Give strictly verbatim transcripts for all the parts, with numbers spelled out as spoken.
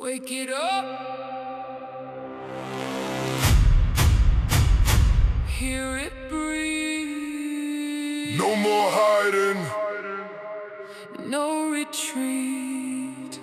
Wake it up. Hear it breathe. No more hiding, no retreat.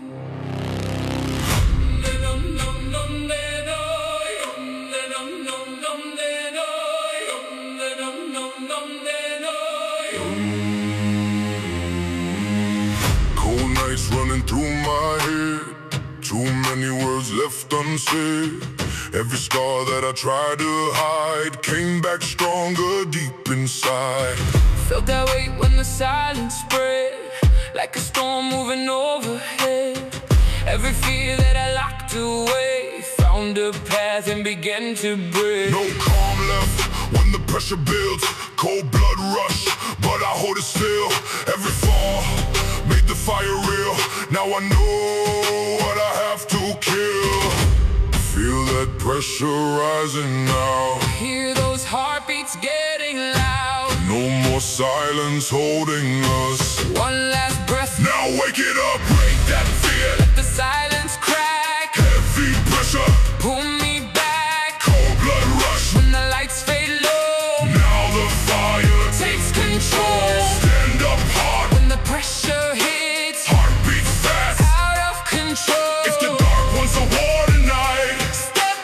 cold nights running through my head. Too many words left unsaid. Every scar that I tried to hide came back stronger deep inside. Felt that weight when the silence spread, like a storm moving overhead. Every fear that I locked away found a path and began to break. No calm left when the pressure builds. Cold blood rush, but I hold it still. Every fall made the fire real. Now I know what I have to kill. Feel that pressure rising now. Hear those heartbeats getting loud. No more silence holding us. One last breath. Now wake it up, break that fear. Let the silence crack. Heavy pressure, Pull me back. cold blood rush. When the lights fade low, Now the fire takes control. Stand up hard, When the pressure hits, heart beats fast. out of control. If the dark wants a war tonight, Step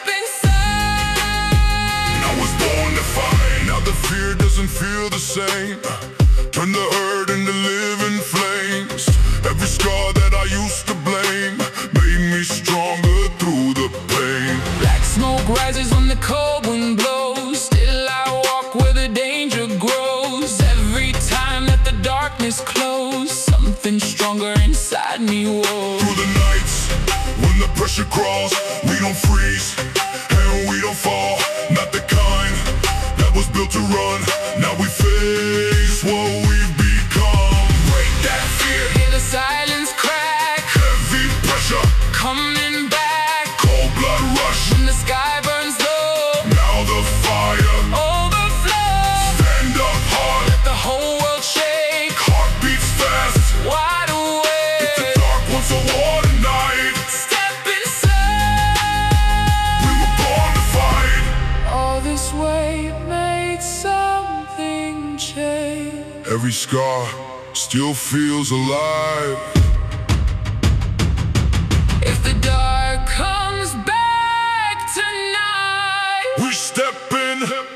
inside. I was born to fight. Now the fear doesn't feel the same. Turn the hurt into living flames. Every scar that I used to blame made me stronger through the pain. Black smoke rises when the cold wind blows. Still I walk where the danger grows. Every time that the darkness closes, something stronger inside me woes. Through the nights, when the pressure crawls, we don't freeze, and we don't fall. Not the kind that was built to run. Now we face what we've become. Break that fear, Hear the silence crack. heavy pressure, Coming back. cold blood rush. When the sky burns low, Now the fire, overflow. stand up hard, Let the whole world shake. heart beats fast. Wide If the awake. dark wants a war tonight, Step inside. we were born to fight. All this weight made something change. Every scar still feels alive. If the dark comes back tonight, We step in.